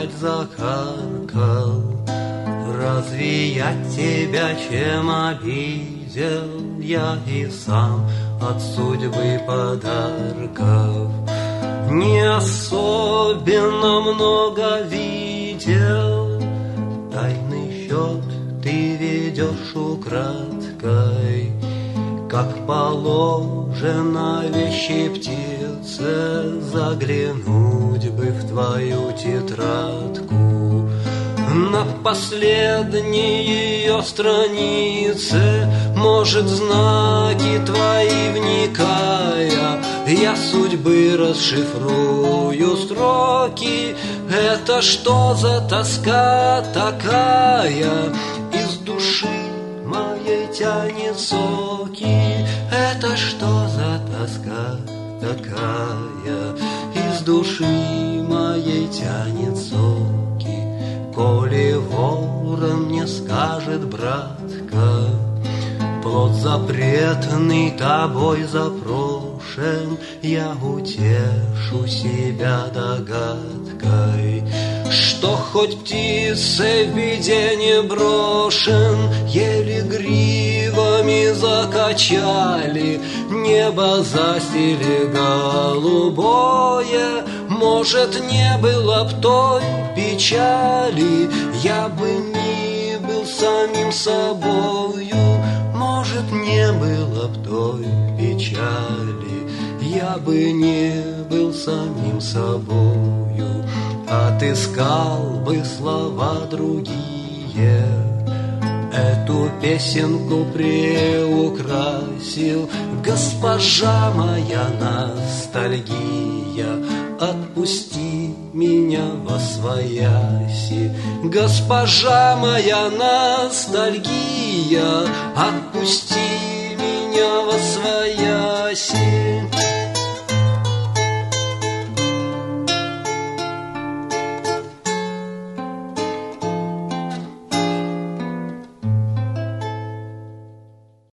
опять закаркал. Разве я тебя чем обидел? Я и сам от судьбы подарков не особенно много видел. Тайный счет ты ведешь украдкой, как положено вещей птице, заглянуть бы в твою тетрадку. На последней ее странице, может, знаки твои вникая, я судьбы расшифрую строки. Это что за тоска такая? Из души моей тянет соки. Это что за тоска такая? Из души моей тянет соки. Коли ворон мне скажет, братка, плод запретный тобой запрошен, я утешу себя догадкой, что хоть птицей в беде не брошен. Еле гривами закачали, небо застили голубое. Может, не было б той печали, я бы не был самим собою. Может, не было б той печали, я бы не был самим собою. Отыскал бы слова другие, эту песенку приукрасил. Госпожа моя ностальгия, отпусти меня восвояси. Госпожа моя ностальгия, отпусти меня восвояси.